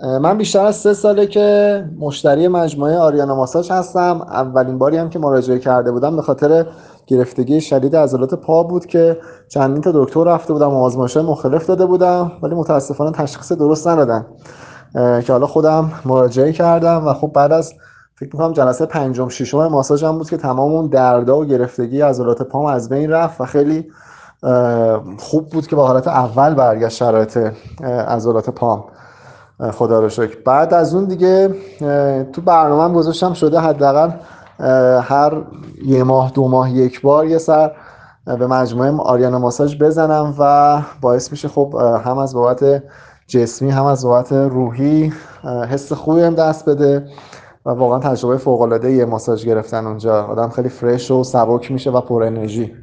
من بیشتر از 3 ساله که مشتری مجموعه آریانا ماساژ هستم. اولین باری هم که مراجعه کرده بودم به خاطر گرفتگی شدید عضلات پا بود که چندین تا دکتر رفته بودم و آزمایش‌های مختلف داده بودم، ولی متاسفانه تشخیص درست ندادن. که حالا خودم مراجعه کردم و خب بعد از فکر می‌کنم جلسه پنجم ششم ماساژم بود که تمام اون دردا و گرفتگی عضلات پام از بین رفت و خیلی خوب بود که با حالت اول برگشت شرایط عضلات پام. خدا رو شکر. بعد از اون دیگه تو برنامه‌ام گذاشتم شده حداقل هر 1 ماه 2 ماه یک بار یه سر به مجموعه آریانا ماساژ بزنم و باعث میشه خب هم از بابت جسمی هم از بابت روحی حس خوبی هم دست بده و واقعا تجربه فوق العاده یه ماساژ گرفتن اونجا. آدم خیلی فرش و سبک میشه و پر انرژی.